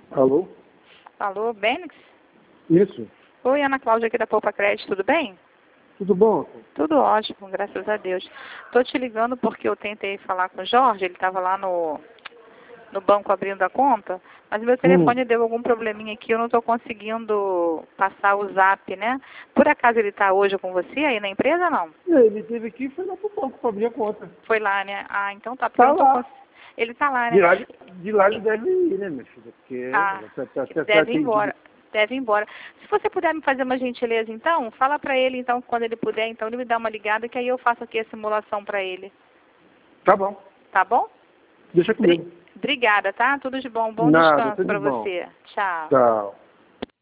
Alô? Alô, Bênix? Isso. Oi, Ana Cláudia aqui da Poupa Crédito, tudo bem? Tudo bom? Tudo ótimo, graças a Deus. Estou te ligando porque eu tentei falar com o Jorge, ele estava lá no banco abrindo a conta, mas meu telefone deu algum probleminha aqui, eu não estou conseguindo passar o zap, né? Por acaso ele está hoje com você aí na empresa, não? Ele esteve aqui e foi lá pro banco para abrir a conta. Foi lá, né? Ah, então tá, porque Tá eu não tô lá. Ele tá lá, né? De lá ele deve ir, né, minha filha? Porque Ah, tá deve ir atendido. embora. Deve ir embora. Se você puder me fazer uma gentileza, então, fala pra ele, então, quando ele puder, então, ele me dá uma ligada, que aí eu faço aqui a simulação pra ele. Tá bom. Tá bom? Deixa comigo. Obrigada, tá? Tudo de bom. Bom Nada, descanso tudo pra bom. você. Tchau. Tchau.